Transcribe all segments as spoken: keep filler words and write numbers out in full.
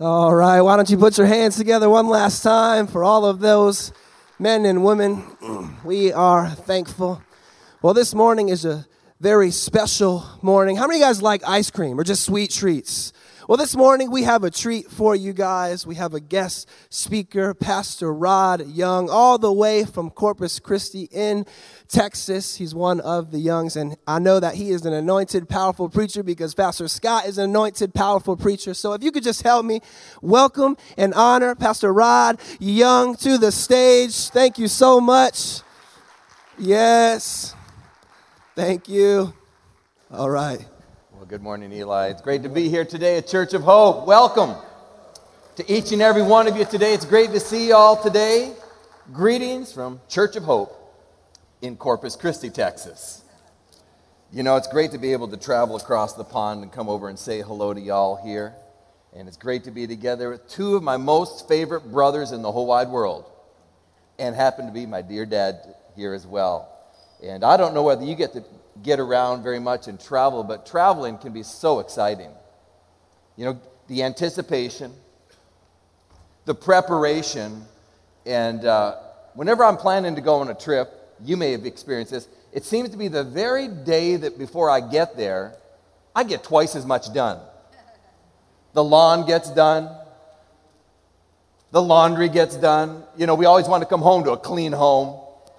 All right, why don't you put your hands together one last time for all of those men and women. We are thankful. Well, this morning is a very special morning. How many of you guys like ice cream or just sweet treats? Well, this morning we have a treat for you guys. We have a guest speaker, Pastor Rod Young, all the way from Corpus Christi in Texas. He's one of the Youngs, and I know that he is an anointed, powerful preacher because Pastor Scott is an anointed, powerful preacher. So if you could just help me welcome and honor Pastor Rod Young to the stage. Thank you so much. Yes. Thank you. All right. Well, good morning, Eli. It's great to be here today at Church of Hope. Welcome to each and every one of you today. It's great to see you all today. Greetings from Church of Hope in Corpus Christi, Texas. You know, it's great to be able to travel across the pond and come over and say hello to y'all here. And it's great to be together with two of my most favorite brothers in the whole wide world, and happen to be my dear dad here as well. And I don't know whether you get to get around very much and travel, but traveling can be so exciting. You know, the anticipation, the preparation, and uh, whenever I'm planning to go on a trip, you may have experienced this, it seems to be the very day that before I get there, I get twice as much done. The lawn gets done. The laundry gets done. You know, we always want to come home to a clean home.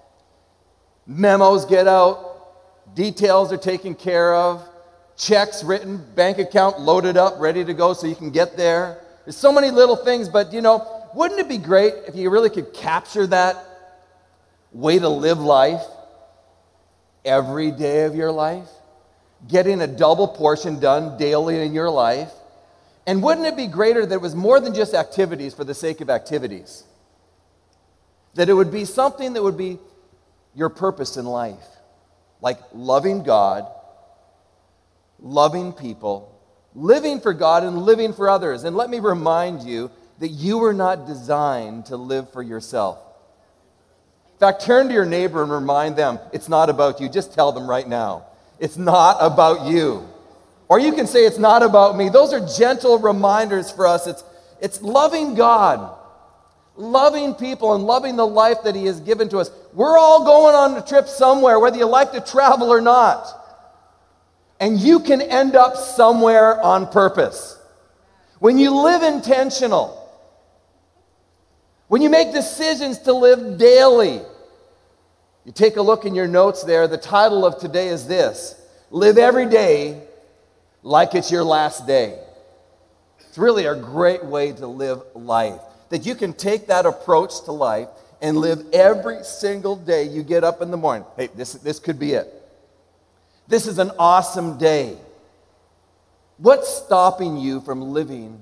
Memos get out. Details are taken care of. Checks written, bank account loaded up, ready to go so you can get there. There's so many little things, but you know, wouldn't it be great if you really could capture that way to live life every day of your life? Getting a double portion done daily in your life. And wouldn't it be greater that it was more than just activities for the sake of activities? That it would be something that would be your purpose in life. Like loving God, loving people, living for God and living for others. And let me remind you that you were not designed to live for yourself. In fact, turn to your neighbor and remind them, it's not about you. Just tell them right now, it's not about you. Or you can say, it's not about me. Those are gentle reminders for us. It's, it's loving God, loving people, and loving the life that He has given to us. We're all going on a trip somewhere, whether you like to travel or not. And you can end up somewhere on purpose. When you live intentional, when you make decisions to live daily, you take a look in your notes there, the title of today is this: Live Every Day Like It's Your Last Day. It's really a great way to live life. That you can take that approach to life and live every single day you get up in the morning. Hey, this, this could be it. This is an awesome day. What's stopping you from living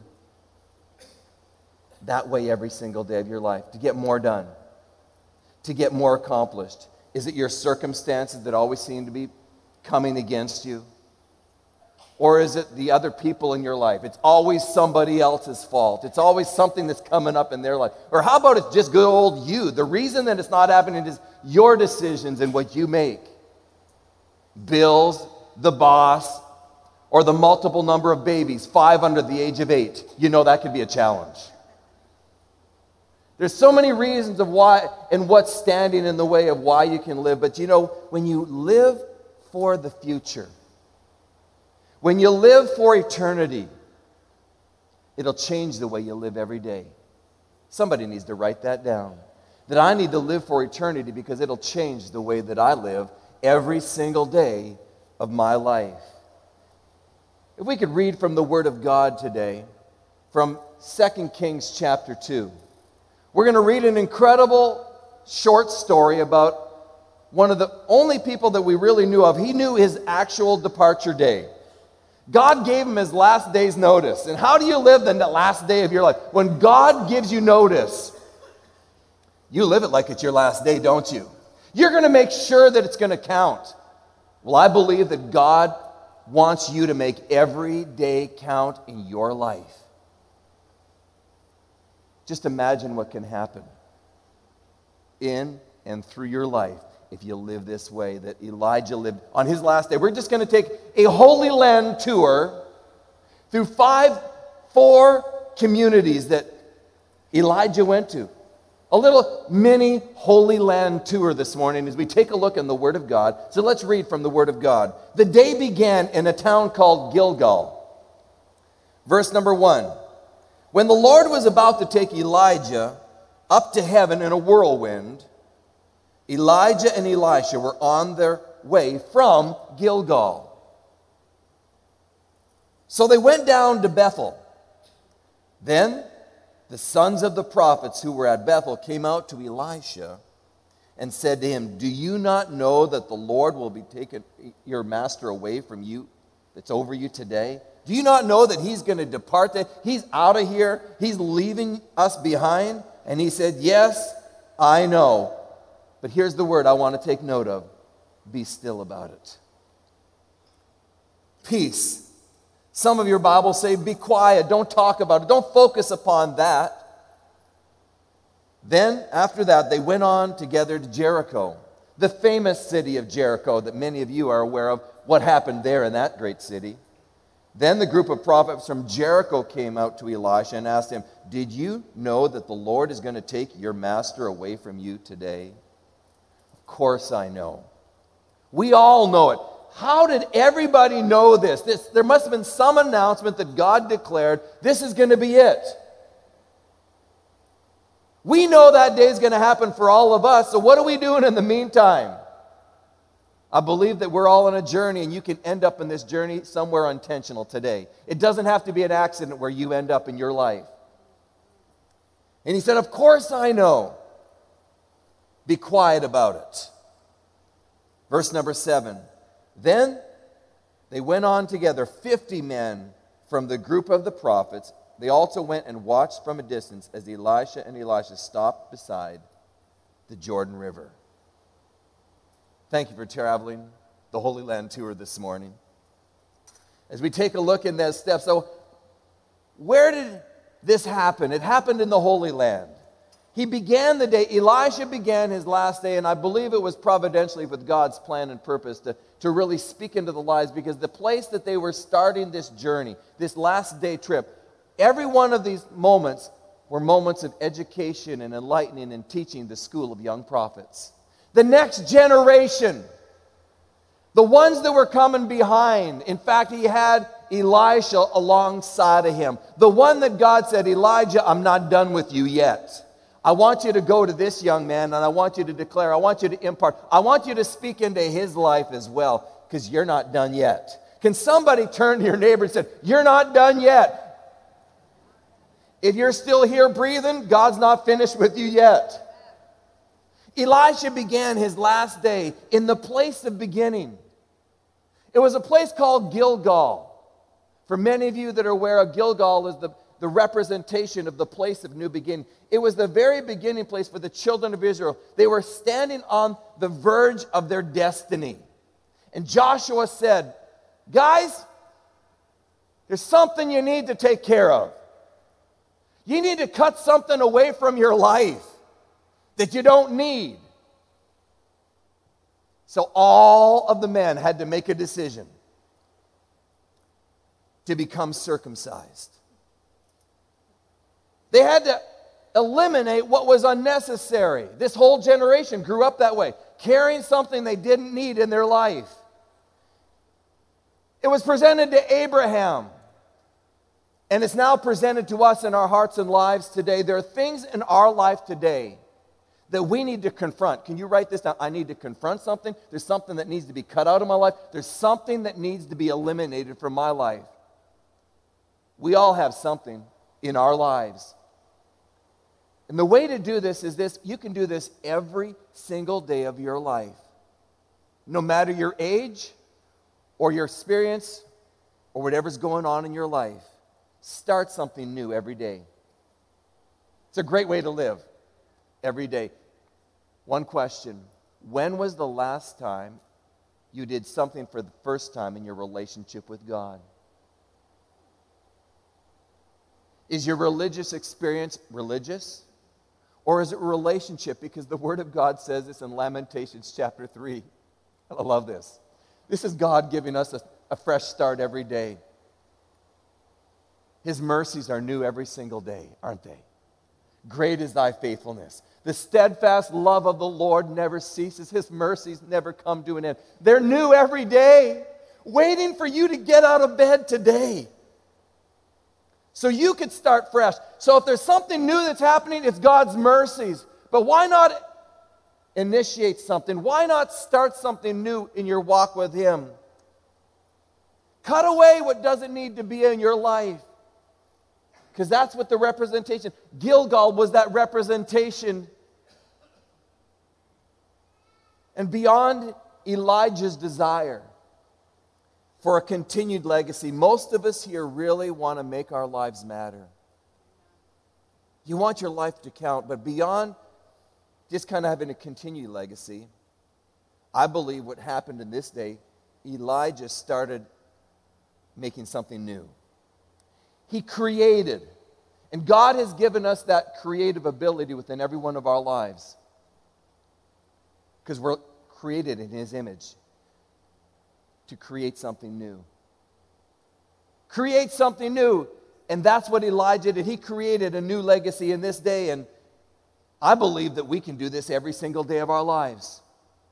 that way every single day of your life? To get more done, to get more accomplished. Is it your circumstances that always seem to be coming against you? Or is it the other people in your life? It's always somebody else's fault. It's always something that's coming up in their life. Or how about it's just good old you? The reason that it's not happening is your decisions and what you make. Bills, the boss, or the multiple number of babies, five under the age of eight. You know that could be a challenge. There's so many reasons of why and what's standing in the way of why you can live. But you know, when you live for the future, when you live for eternity, it'll change the way you live every day. Somebody needs to write that down. That I need to live for eternity because it'll change the way that I live every single day of my life. If we could read from the Word of God today, from Second Kings chapter two. We're going to read an incredible short story about one of the only people that we really knew of. He knew his actual departure day. God gave him his last day's notice. And how do you live the last day of your life? When God gives you notice, you live it like it's your last day, don't you? You're going to make sure that it's going to count. Well, I believe that God wants you to make every day count in your life. Just imagine what can happen in and through your life if you live this way that Elijah lived on his last day. We're just going to take a Holy Land tour through five, four communities that Elijah went to. A little mini Holy Land tour this morning as we take a look in the Word of God. So let's read from the Word of God. The day began in a town called Gilgal. Verse number one. When the Lord was about to take Elijah up to heaven in a whirlwind, Elijah and Elisha were on their way from Gilgal. So they went down to Bethel. Then the sons of the prophets who were at Bethel came out to Elisha and said to him, "Do you not know that the Lord will be taking your master away from you that's over you today? Do you not know that he's going to depart? That he's out of here? He's leaving us behind?" And he said, "Yes, I know. But here's the word I want to take note of. Be still about it." Peace. Some of your Bibles say, be quiet, don't talk about it, don't focus upon that. Then, after that, they went on together to Jericho, the famous city of Jericho that many of you are aware of, what happened there in that great city. Then the group of prophets from Jericho came out to Elisha and asked him, "Did you know that the Lord is going to take your master away from you today?" "Of course I know." We all know it. How did everybody know this? This? There must have been some announcement that God declared, this is going to be it. We know that day is going to happen for all of us, so what are we doing in the meantime? I believe that we're all on a journey, and you can end up in this journey somewhere intentional today. It doesn't have to be an accident where you end up in your life. And he said, "Of course I know. Be quiet about it." Verse number seven. Then they went on together, fifty men from the group of the prophets. They also went and watched from a distance as Elisha and Elisha stopped beside the Jordan River. Thank you for traveling the Holy Land tour this morning. As we take a look in those steps, so where did this happen? It happened in the Holy Land. He began the day, Elisha began his last day, and I believe it was providentially with God's plan and purpose to, to really speak into the lives, because the place that they were starting this journey, this last day trip, every one of these moments were moments of education and enlightening and teaching the school of young prophets. The next generation, the ones that were coming behind. In fact, he had Elisha alongside of him. The one that God said, "Elijah, I'm not done with you yet. I want you to go to this young man, and I want you to declare, I want you to impart, I want you to speak into his life as well, because you're not done yet." Can somebody turn to your neighbor and say, "You're not done yet"? If you're still here breathing, God's not finished with you yet. Elisha began his last day in the place of beginning. It was a place called Gilgal. For many of you that are aware of, Gilgal is the the representation of the place of new beginning. It was the very beginning place for the children of Israel. They were standing on the verge of their destiny. And Joshua said, "Guys, there's something you need to take care of. You need to cut something away from your life that you don't need." So all of the men had to make a decision to become circumcised. They had to eliminate what was unnecessary. This whole generation grew up that way, carrying something they didn't need in their life. It was presented to Abraham, and it's now presented to us in our hearts and lives today. There are things in our life today that we need to confront. Can you write this down? I need to confront something. There's something that needs to be cut out of my life. There's something that needs to be eliminated from my life. We all have something in our lives. And the way to do this is this: you can do this every single day of your life. No matter your age or your experience or whatever's going on in your life, start something new every day. It's a great way to live every day. One question: when was the last time you did something for the first time in your relationship with God? Is your religious experience religious? Or is it a relationship? Because the Word of God says this in Lamentations chapter three. I love this. This is God giving us a, a fresh start every day. His mercies are new every single day, aren't they? Great is thy faithfulness. The steadfast love of the Lord never ceases. His mercies never come to an end. They're new every day, waiting for you to get out of bed today, so you could start fresh. So if there's something new that's happening, it's God's mercies. But why not initiate something? Why not start something new in your walk with Him? Cut away what doesn't need to be in your life. Because that's what the representation, Gilgal was that representation. And beyond Elijah's desire for a continued legacy, most of us here really want to make our lives matter. You want your life to count, but beyond just kind of having a continued legacy, I believe what happened in this day, Elijah started making something new. He created, and God has given us that creative ability within every one of our lives, because we're created in His image to create something new. Create something new. And that's what Elijah did. He created a new legacy in this day. And I believe that we can do this every single day of our lives.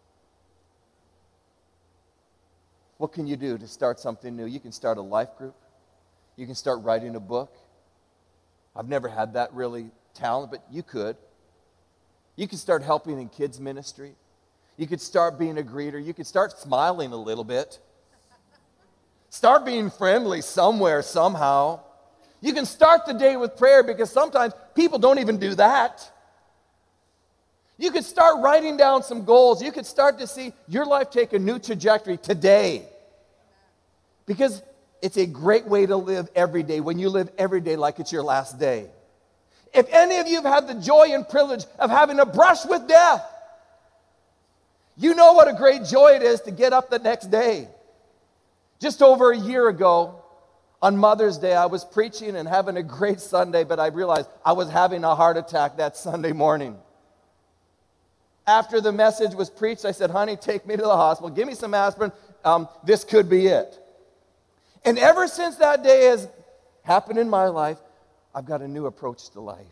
What can you do to start something new? You can start a life group. You can start writing a book. I've never had that really talent, but you could. You can start helping in kids' ministry. You could start being a greeter. You could start smiling a little bit. Start being friendly somewhere, somehow. You can start the day with prayer, because sometimes people don't even do that. You could start writing down some goals. You could start to see your life take a new trajectory today. Because it's a great way to live every day, when you live every day like it's your last day. If any of you have had the joy and privilege of having a brush with death, you know what a great joy it is to get up the next day. Just over a year ago, on Mother's Day, I was preaching and having a great Sunday, but I realized I was having a heart attack that Sunday morning. After the message was preached, I said, honey, take me to the hospital. Give me some aspirin. Um, this could be it. And ever since that day has happened in my life, I've got a new approach to life.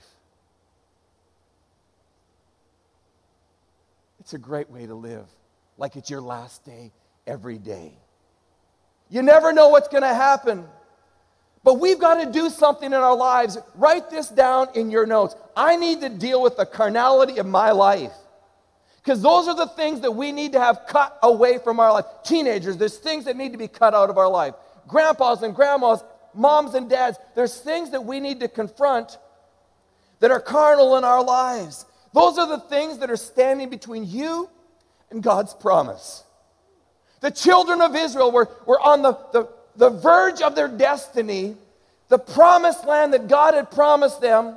It's a great way to live, like it's your last day every day. You never know what's going to happen. But we've got to do something in our lives. Write this down in your notes. I need to deal with the carnality of my life. Because those are the things that we need to have cut away from our life. Teenagers, there's things that need to be cut out of our life. Grandpas and grandmas, moms and dads, there's things that we need to confront that are carnal in our lives. Those are the things that are standing between you and God's promise. The children of Israel were, were on the, the, the verge of their destiny, the promised land that God had promised them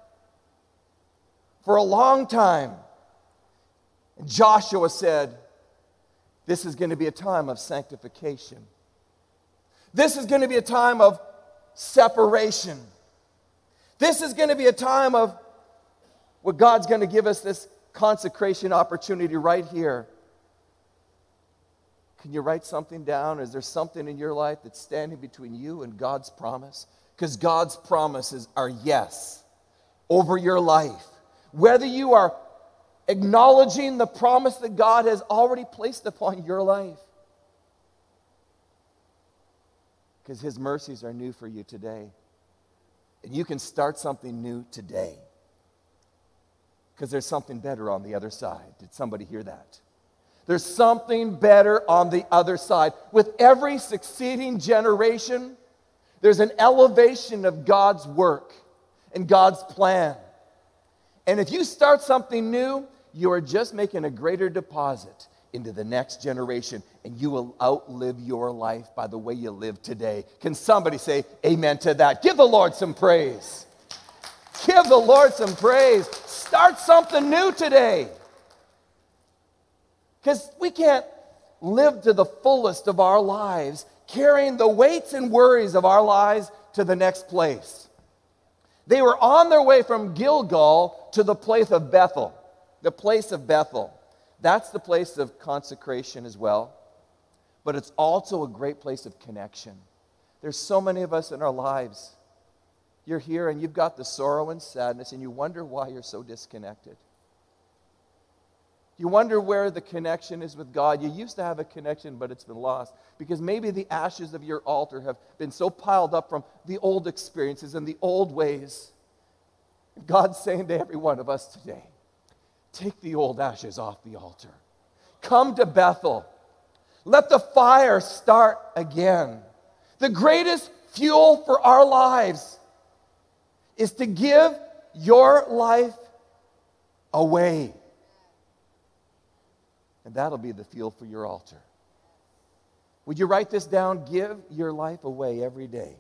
for a long time. And Joshua said, this is going to be a time of sanctification. This is going to be a time of separation. This is going to be a time of what God's going to give us, this consecration opportunity right here. Can you write something down? Is there something in your life that's standing between you and God's promise? Because God's promises are yes over your life. Whether you are acknowledging the promise that God has already placed upon your life. Because His mercies are new for you today. And you can start something new today. Because there's something better on the other side. Did somebody hear that? There's something better on the other side. With every succeeding generation, there's an elevation of God's work and God's plan. And if you start something new, you are just making a greater deposit into the next generation, and you will outlive your life by the way you live today. Can somebody say amen to that? Give the Lord some praise. Give the Lord some praise. Start something new today. Because we can't live to the fullest of our lives carrying the weights and worries of our lives to the next place. They were on their way from Gilgal to the place of Bethel. The place of Bethel. That's the place of consecration as well. But it's also a great place of connection. There's so many of us in our lives You're here and you've got the sorrow and sadness, and you wonder why you're so disconnected. You wonder where the connection is with God. You used to have a connection, but it's been lost because maybe the ashes of your altar have been so piled up from the old experiences and the old ways. God's saying to every one of us today, take the old ashes off the altar. Come to Bethel. Let the fire start again. The greatest fuel for our lives is to give your life away. And that'll be the fuel for your altar. Would you write this down? Give your life away every day.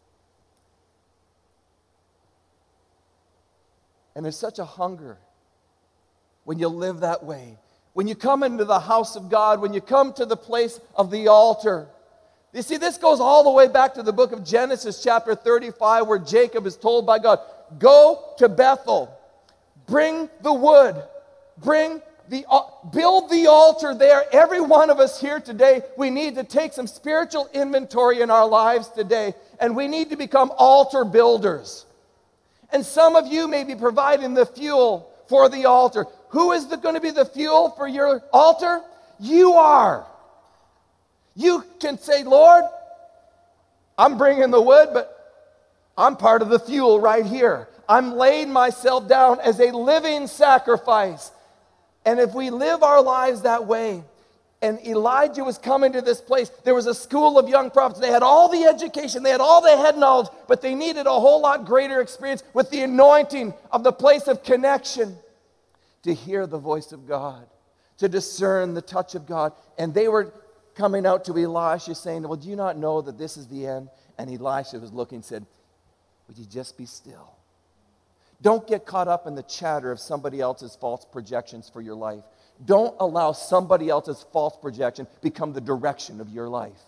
And there's such a hunger when you live that way. When you come into the house of God, when you come to the place of the altar. You see, this goes all the way back to the book of Genesis chapter thirty-five, where Jacob is told by God, go to Bethel, bring the wood, bring the, build the altar there. Every one of us here today, we need to take some spiritual inventory in our lives today, and we need to become altar builders. And some of you may be providing the fuel for the altar. Who is going to be the fuel for your altar? You are. You can say, Lord, I'm bringing the wood, but I'm part of the fuel right here. I'm laying myself down as a living sacrifice. And if we live our lives that way, and Elijah was coming to this place, there was a school of young prophets. They had all the education, they had all the head knowledge, but they needed a whole lot greater experience with the anointing of the place of connection to hear the voice of God, to discern the touch of God. And they were coming out to Elisha saying, well, do you not know that this is the end? And Elisha was looking and said, would you just be still? Don't get caught up in the chatter of somebody else's false projections for your life. Don't allow somebody else's false projection become the direction of your life.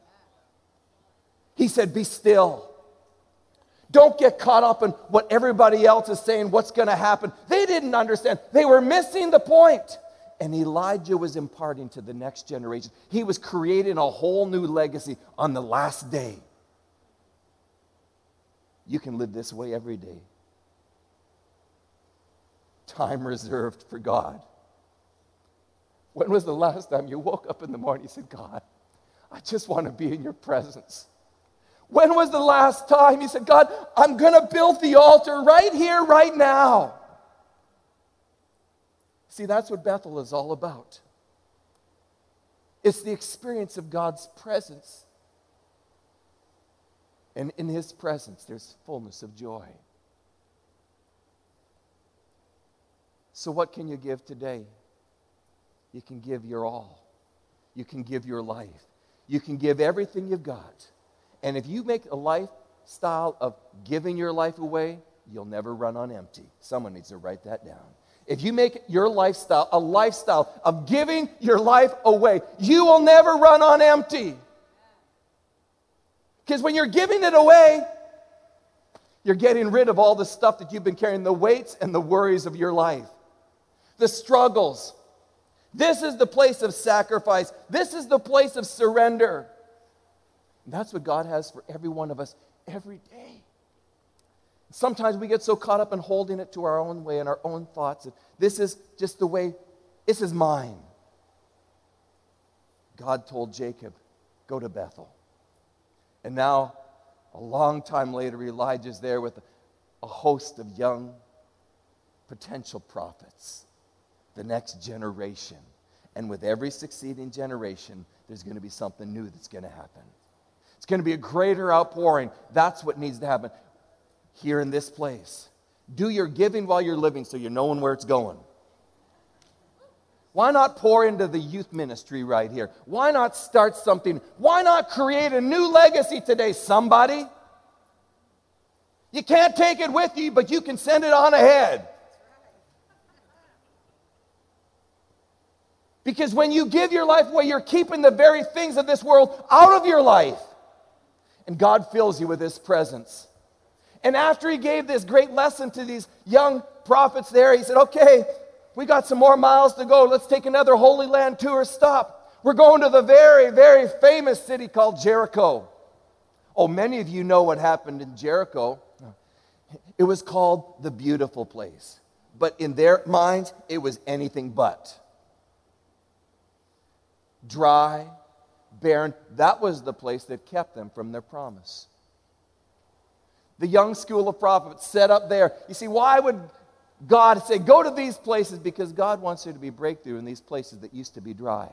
He said, be still. Don't get caught up in what everybody else is saying, what's going to happen. They didn't understand. They were missing the point. And Elijah was imparting to the next generation. He was creating a whole new legacy on the last day. You can live this way every day. Time reserved for God. When was the last time you woke up in the morning and said, God, I just want to be in your presence? When was the last time you said, God, I'm going to build the altar right here, right now? See, that's what Bethel is all about. It's the experience of God's presence. And in his presence, there's fullness of joy. So what can you give today? You can give your all. You can give your life. You can give everything you've got. And if you make a lifestyle of giving your life away, you'll never run on empty. Someone needs to write that down. If you make your lifestyle a lifestyle of giving your life away, you will never run on empty. Because when you're giving it away, you're getting rid of all the stuff that you've been carrying, the weights and the worries of your life, the struggles. This is the place of sacrifice. This is the place of surrender. And that's what God has for every one of us every day. Sometimes we get so caught up in holding it to our own way and our own thoughts. This is just the way, this is mine. God told Jacob, go to Bethel. And now, a long time later, Elijah's there with a host of young potential prophets, the next generation. And with every succeeding generation, there's going to be something new that's going to happen. It's going to be a greater outpouring. That's what needs to happen here in this place. Do your giving while you're living so you're knowing where it's going. Why not pour into the youth ministry right here? Why not start something? Why not create a new legacy today, somebody? You can't take it with you, but you can send it on ahead. Because when you give your life away, you're keeping the very things of this world out of your life. And God fills you with his presence. And after he gave this great lesson to these young prophets there, he said, okay, we got some more miles to go. Let's take another Holy Land tour stop. We're going to the very, very famous city called Jericho. Oh, many of you know what happened in Jericho. It was called the beautiful place. But in their minds, it was anything but. Dry, barren. That was the place that kept them from their promise. The young school of prophets set up there. You see, why would God say, go to these places? Because God wants there to be breakthrough in these places that used to be dry.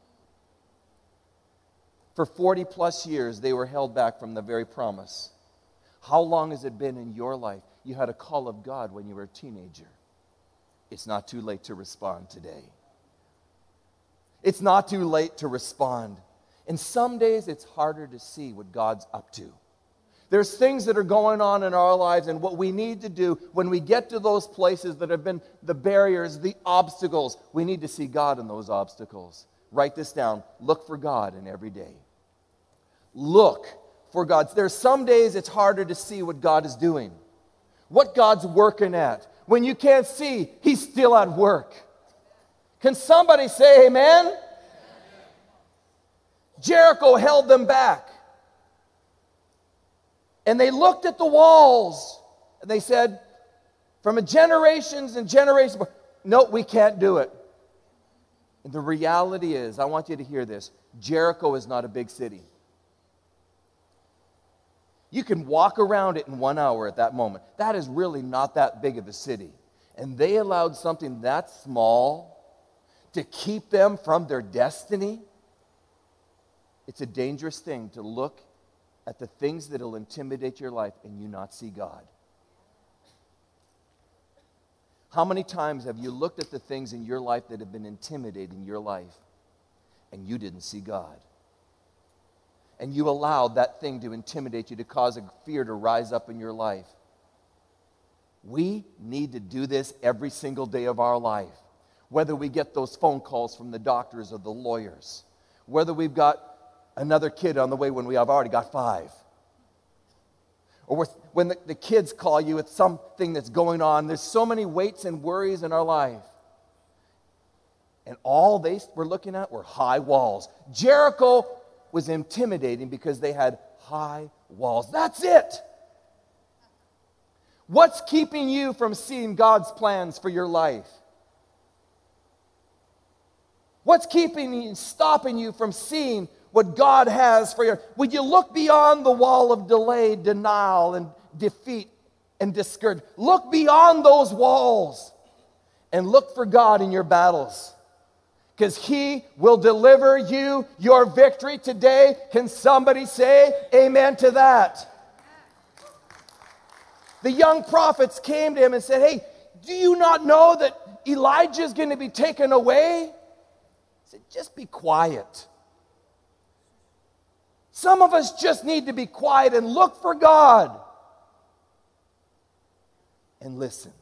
For forty plus years, they were held back from the very promise. How long has it been in your life? You had a call of God when you were a teenager. It's not too late to respond today. It's not too late to respond. And some days it's harder to see what God's up to. There's things that are going on in our lives, and what we need to do when we get to those places that have been the barriers, the obstacles, we need to see God in those obstacles. Write this down. Look for God in every day. Look for God. There's some days it's harder to see what God is doing, what God's working at. When you can't see, He's still at work. Can somebody say amen? Amen. Jericho held them back. And they looked at the walls, and they said, from a generations and generations, no, we can't do it. And the reality is, I want you to hear this, Jericho is not a big city. You can walk around it in one hour at that moment. That is really not that big of a city. And they allowed something that small to keep them from their destiny. It's a dangerous thing to look at the things that will intimidate your life and you not see God. How many times have you looked at the things in your life that have been intimidating your life and you didn't see God? And you allowed that thing to intimidate you, to cause a fear to rise up in your life. We need to do this every single day of our life. Whether we get those phone calls from the doctors or the lawyers, whether we've got another kid on the way when we have already got five, or when the, the kids call you with something that's going on. There's so many weights and worries in our life. And all they were looking at were high walls. Jericho was intimidating because they had high walls. That's it. What's keeping you from seeing God's plans for your life? What's keeping you, stopping you from seeing what God has for you? Would you look beyond the wall of delay, denial, and defeat and discouragement? Look beyond those walls and look for God in your battles, because He will deliver you your victory today. Can somebody say amen to that? The young prophets came to him and said, hey, do you not know that Elijah is going to be taken away? He said, just be quiet. Some of us just need to be quiet and look for God and listen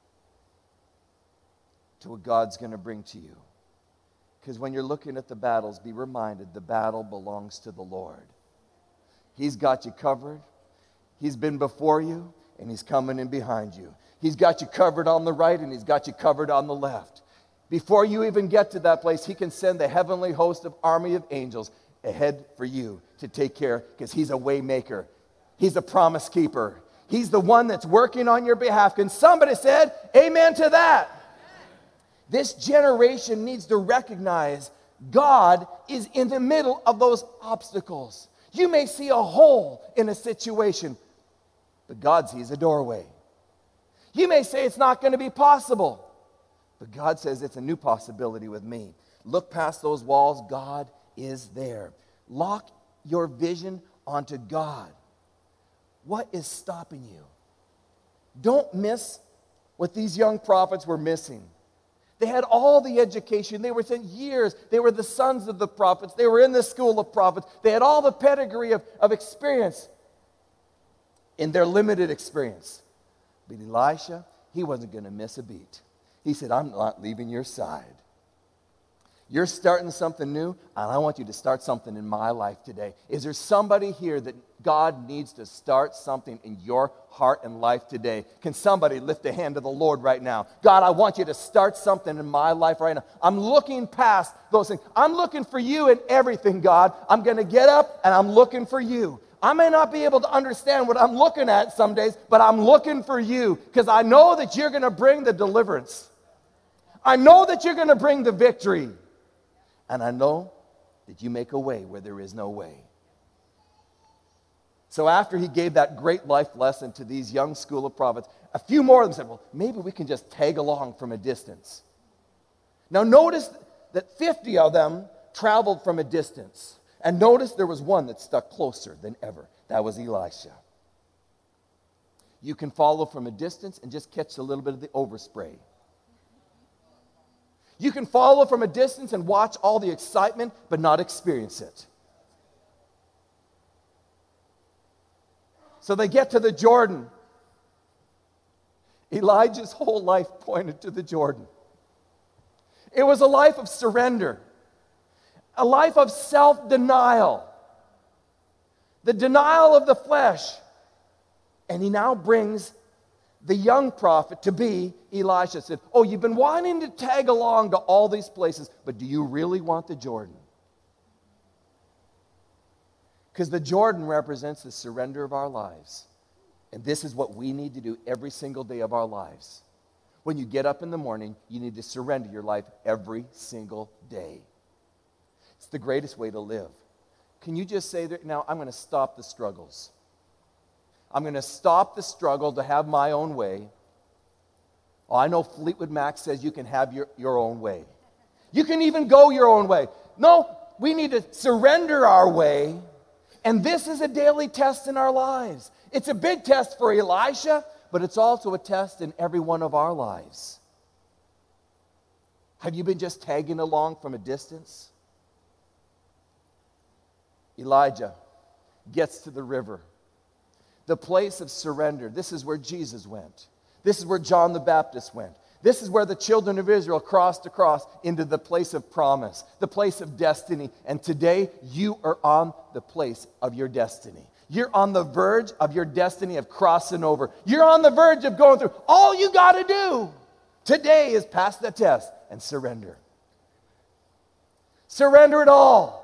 to what God's going to bring to you. Because when you're looking at the battles, be reminded the battle belongs to the Lord. He's got you covered. He's been before you, and He's coming in behind you. He's got you covered on the right, and He's got you covered on the left. Before you even get to that place, He can send the heavenly host of army of angels ahead for you to take care, because He's a way maker. He's a promise keeper. He's the one that's working on your behalf. Can somebody say amen to that? Amen. This generation needs to recognize God is in the middle of those obstacles. You may see a hole in a situation, but God sees a doorway. You may say it's not going to be possible, but God says it's a new possibility with me. Look past those walls. God is there. Lock your vision onto God. What is stopping you? Don't miss what these young prophets were missing. They had all the education. They were sent years. They were the sons of the prophets. They were in the school of prophets. They had all the pedigree of, of experience in their limited experience. But Elisha, he wasn't going to miss a beat. He said, I'm not leaving your side. You're starting something new, and I want you to start something in my life today. Is there somebody here that God needs to start something in your heart and life today? Can somebody lift a hand to the Lord right now? God, I want you to start something in my life right now. I'm looking past those things. I'm looking for you in everything, God. I'm going to get up, and I'm looking for you. I may not be able to understand what I'm looking at some days, but I'm looking for you because I know that you're going to bring the deliverance. I know that you're going to bring the victory. And I know that you make a way where there is no way. So after he gave that great life lesson to these young school of prophets, a few more of them said, well, maybe we can just tag along from a distance. Now notice that fifty of them traveled from a distance. And notice there was one that stuck closer than ever. That was Elisha. You can follow from a distance and just catch a little bit of the overspray. You can follow from a distance and watch all the excitement, but not experience it. So they get to the Jordan. Elijah's whole life pointed to the Jordan. It was a life of surrender, a life of self-denial, the denial of the flesh. And he now brings the young prophet to be Elisha. Said, oh, you've been wanting to tag along to all these places, but do you really want the Jordan? Because the Jordan represents the surrender of our lives. And this is what we need to do every single day of our lives. When you get up in the morning, you need to surrender your life every single day. It's the greatest way to live. Can you just say that now, I'm going to stop the struggles. I'm going to stop the struggle to have my own way. Oh, I know Fleetwood Mac says you can have your, your own way. You can even go your own way. No, we need to surrender our way. And this is a daily test in our lives. It's a big test for Elisha, but it's also a test in every one of our lives. Have you been just tagging along from a distance? Elijah gets to the river, the place of surrender. This is where Jesus went. This is where John the Baptist went. This is where the children of Israel crossed across into the place of promise, the place of destiny. And today, you are on the place of your destiny. You're on the verge of your destiny of crossing over. You're on the verge of going through. All you got to do today is pass the test and surrender. Surrender it all.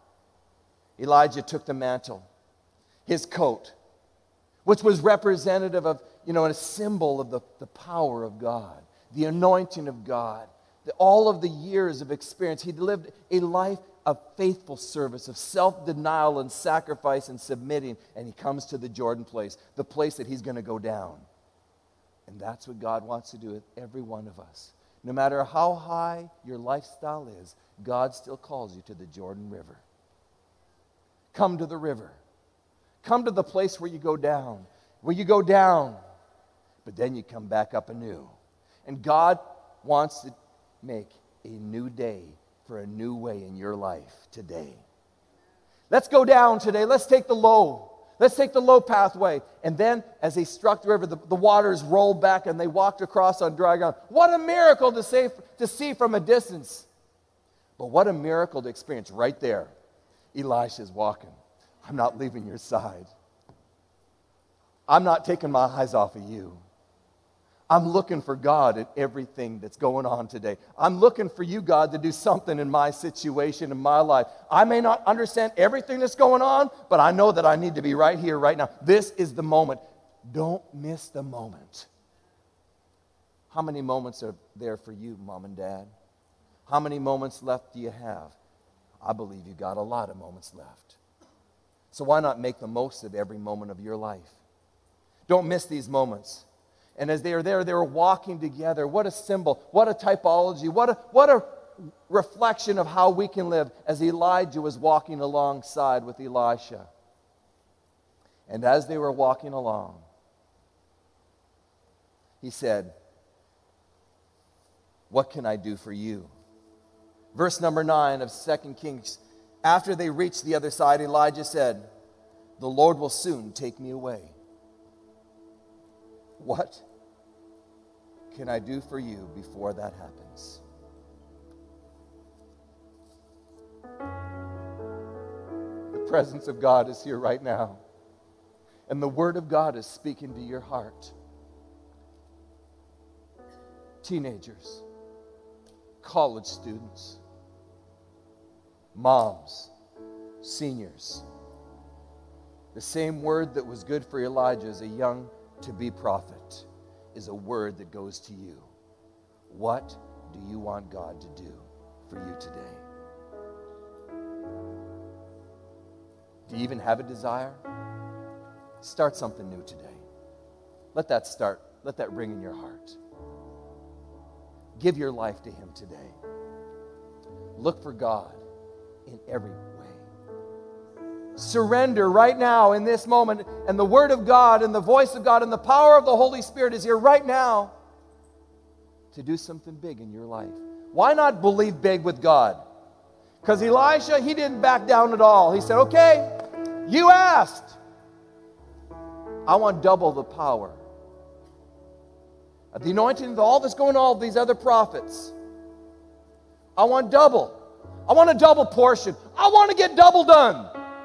Elijah took the mantle, his coat, which was representative of, you know, a symbol of the, the power of God, the anointing of God, the, all of the years of experience. He lived a life of faithful service, of self-denial and sacrifice and submitting, and he comes to the Jordan place, the place that he's going to go down. And that's what God wants to do with every one of us. No matter how high your lifestyle is, God still calls you to the Jordan River. Come to the river. Come to the place where you go down, where you go down, but then you come back up anew. And God wants to make a new day for a new way in your life today. Let's go down today. Let's take the low. Let's take the low pathway. And then as they struck the river, the, the waters rolled back and they walked across on dry ground. What a miracle to, say, to see from a distance. But what a miracle to experience right there. Elisha's walking. I'm not leaving your side. I'm not taking my eyes off of you. I'm looking for God in everything that's going on today. I'm looking for you, God, to do something in my situation, in my life. I may not understand everything that's going on, but I know that I need to be right here, right now. This is the moment. Don't miss the moment. How many moments are there for you, Mom and Dad? How many moments left do you have? I believe you got a lot of moments left. So why not make the most of every moment of your life? Don't miss these moments. And as they are there, they were walking together. What a symbol. What a typology. What a, what a reflection of how we can live as Elijah was walking alongside with Elisha. And as they were walking along, he said, what can I do for you? Verse number nine of Second Kings. After they reached the other side, Elijah said, the Lord will soon take me away. What can I do for you before that happens? The presence of God is here right now. And the Word of God is speaking to your heart. Teenagers, college students, moms, seniors. The same word that was good for Elijah as a young to-be prophet is a word that goes to you. What do you want God to do for you today? Do you even have a desire? Start something new today. Let that start. Let that ring in your heart. Give your life to Him today. Look for God in every way. Surrender right now in this moment, and the Word of God and the voice of God and the power of the Holy Spirit is here right now to do something big in your life. Why not believe big with God? Because Elisha, he didn't back down at all. He said, okay, you asked. I want double the power. The anointing of all that's going on, all these other prophets. I want double. I want a double portion. I want to get double done.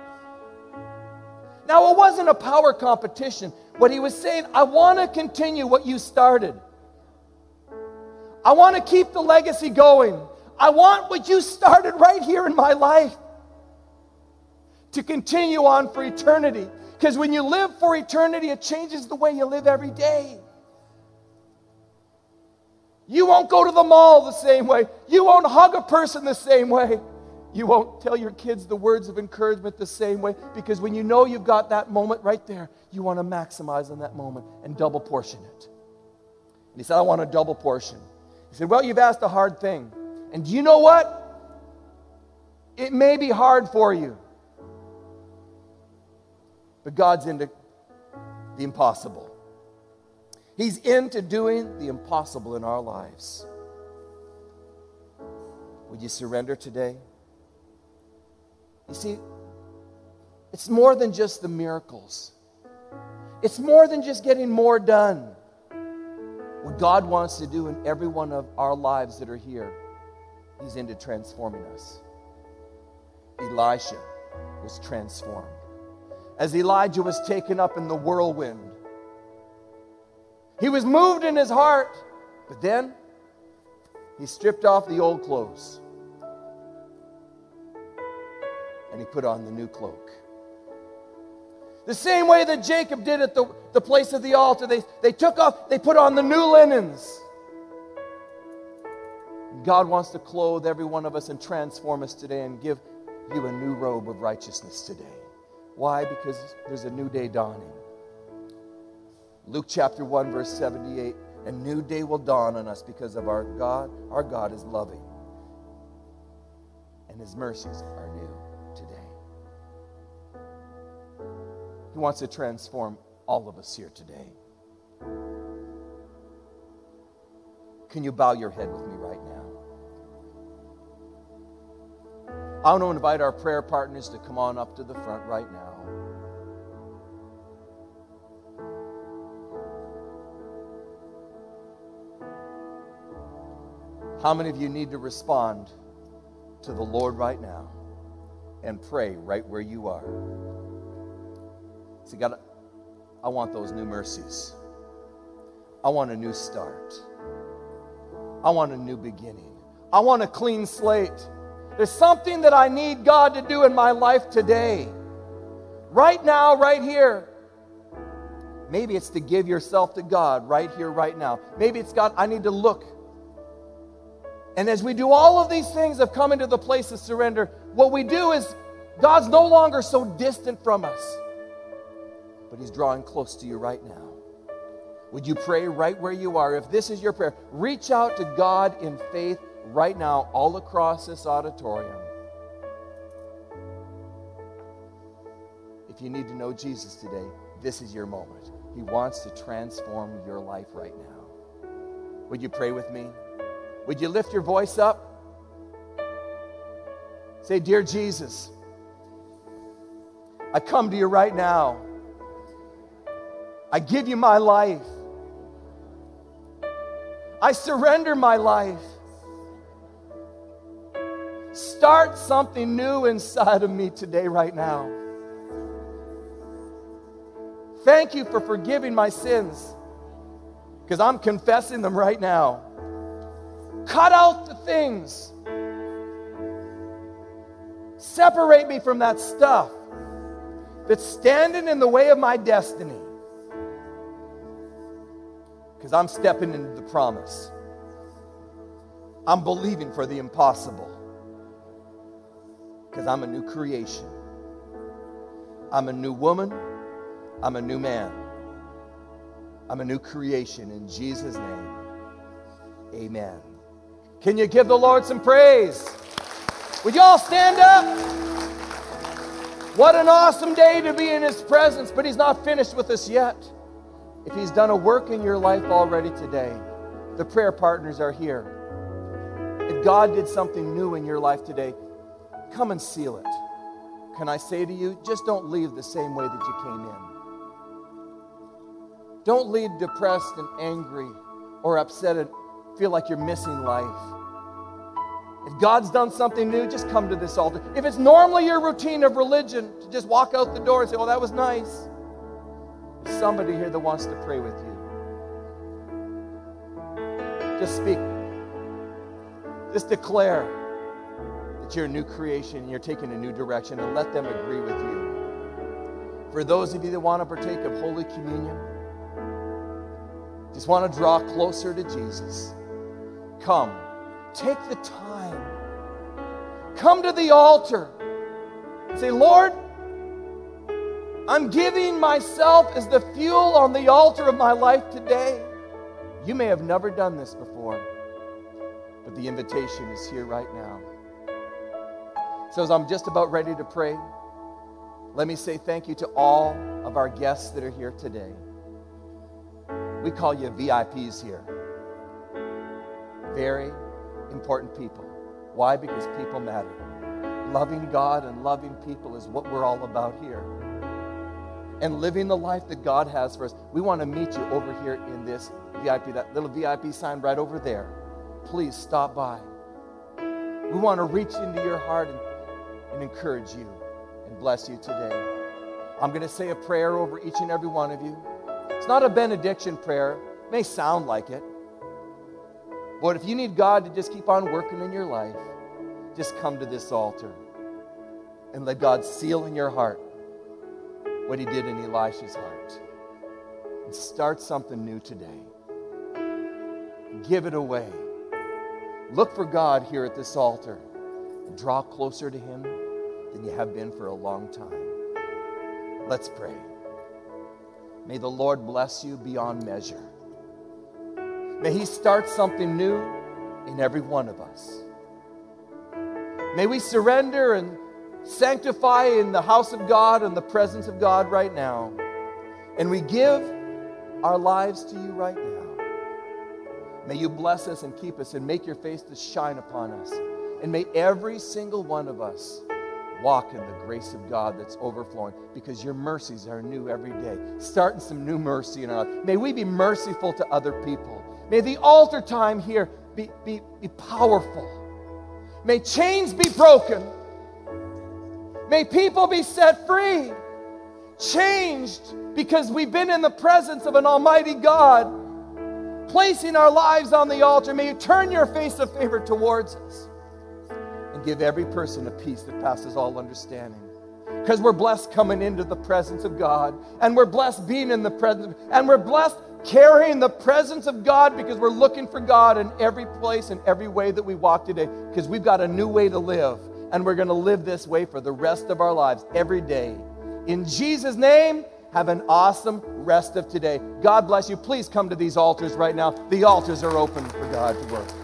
Now, it wasn't a power competition. What he was saying, I want to continue what you started. I want to keep the legacy going. I want what you started right here in my life to continue on for eternity. Because when you live for eternity, it changes the way you live every day. You won't go to the mall the same way. You won't hug a person the same way. You won't tell your kids the words of encouragement the same way, because when you know you've got that moment right there, you want to maximize on that moment and double portion it. And he said, I want a double portion. He said, well, you've asked a hard thing. And do you know what? It may be hard for you. But God's into the impossible. He's into doing the impossible in our lives. Would you surrender today? You see, it's more than just the miracles. It's more than just getting more done. What God wants to do in every one of our lives that are here, He's into transforming us. Elisha was transformed. As Elijah was taken up in the whirlwind, he was moved in his heart, but then he stripped off the old clothes and he put on the new cloak. The same way that Jacob did at the, the place of the altar. They, they took off, they put on the new linens. God wants to clothe every one of us and transform us today and give you a new robe of righteousness today. Why? Because there's a new day dawning. Luke chapter one, verse seventy-eight. A new day will dawn on us because of our God. Our God is loving, and His mercies are new today. He wants to transform all of us here today. Can you bow your head with me right now? I want to invite our prayer partners to come on up to the front right now. How many of you need to respond to the Lord right now and pray right where you are? See, God, I want those new mercies. I want a new start. I want a new beginning. I want a clean slate. There's something that I need God to do in my life today. Right now, right here. Maybe it's to give yourself to God right here, right now. Maybe it's God, I need to look. And as we do all of these things of coming to the place of surrender, what we do is God's no longer so distant from us, but He's drawing close to you right now. Would you pray right where you are? If this is your prayer, reach out to God in faith right now, all across this auditorium. If you need to know Jesus today, this is your moment. He wants to transform your life right now. Would you pray with me? Would you lift your voice up? Say, Dear Jesus, I come to you right now. I give you my life. I surrender my life. Start something new inside of me today, right now. Thank you for forgiving my sins, because I'm confessing them right now. Cut out the things. Separate me from that stuff. that's standing in the way of my destiny. Because I'm stepping into the promise. I'm believing for the impossible. Because I'm a new creation. I'm a new woman. I'm a new man. I'm a new creation in Jesus' name. Amen. Can you give the Lord some praise? Would you all stand up? What an awesome day to be in His presence, but He's not finished with us yet. If He's done a work in your life already today, the prayer partners are here. If God did something new in your life today, come and seal it. Can I say to you, just don't leave the same way that you came in. Don't leave depressed and angry or upset and feel like you're missing life. If God's done something new, just come to this altar. If it's normally your routine of religion to just walk out the door and say, oh, that was nice. There's somebody here that wants to pray with you. Just speak. Just declare that you're a new creation and you're taking a new direction, and let them agree with you. For those of you that want to partake of Holy Communion, just want to draw closer to Jesus, come. Take the time. Come to the altar. Say, Lord, I'm giving myself as the fuel on the altar of my life today. You may have never done this before, but the invitation is here right now. So as I'm just about ready to pray, let me say thank you to all of our guests that are here today. We call you V I Ps here. Very important people. Why? Because people matter. Loving God and loving people is what we're all about here. And living the life that God has for us. We want to meet you over here in this V I P, that little V I P sign right over there. Please stop by. We want to reach into your heart and, and encourage you and bless you today. I'm going to say a prayer over each and every one of you. It's not a benediction prayer. It may sound like it. But if you need God to just keep on working in your life, just come to this altar and let God seal in your heart what He did in Elisha's heart. And start something new today. Give it away. Look for God here at this altar and draw closer to Him than you have been for a long time. Let's pray. May the Lord bless you beyond measure. May He start something new in every one of us. May we surrender and sanctify in the house of God and the presence of God right now. And we give our lives to you right now. May you bless us and keep us and make your face to shine upon us. And may every single one of us walk in the grace of God that's overflowing, because your mercies are new every day. Starting some new mercy in our life. May we be merciful to other people. May the altar time here be, be, be powerful. May chains be broken. May people be set free, changed, because we've been in the presence of an almighty God, placing our lives on the altar. May you turn your face of favor towards us and give every person a peace that passes all understanding. Because we're blessed coming into the presence of God, and we're blessed being in the presence, and we're blessed carrying the presence of God, because we're looking for God in every place and every way that we walk today, because we've got a new way to live, and we're going to live this way for the rest of our lives every day. In Jesus' name, have an awesome rest of today. God bless you. Please come to these altars right now. The altars are open for God to work.